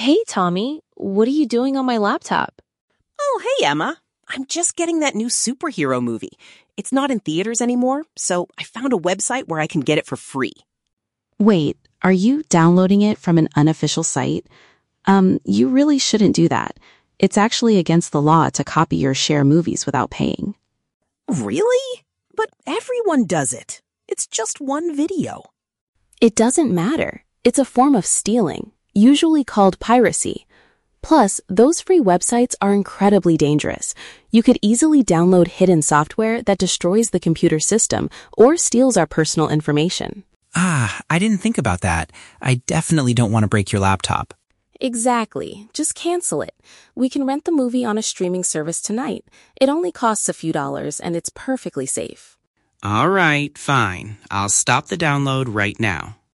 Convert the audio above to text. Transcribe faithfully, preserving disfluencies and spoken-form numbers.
Hey, Tommy, what are you doing on my laptop? Oh, hey, Emma. I'm just getting that new superhero movie. It's not in theaters anymore, so I found a website where I can get it for free. Wait, are you downloading it from an unofficial site? Um, you really shouldn't do that. It's actually against the law to copy or share movies without paying. Really? But everyone does it. It's just one video. It doesn't matter. It's a form of stealing, usually called piracy. Plus, those free websites are incredibly dangerous. You could easily download hidden software that destroys the computer system or steals our personal information. Ah, I didn't think about that. I definitely don't want to break your laptop. Exactly. Just cancel it. We can rent the movie on a streaming service tonight. It only costs a few dollars and it's perfectly safe. All right, fine. I'll stop the download right now.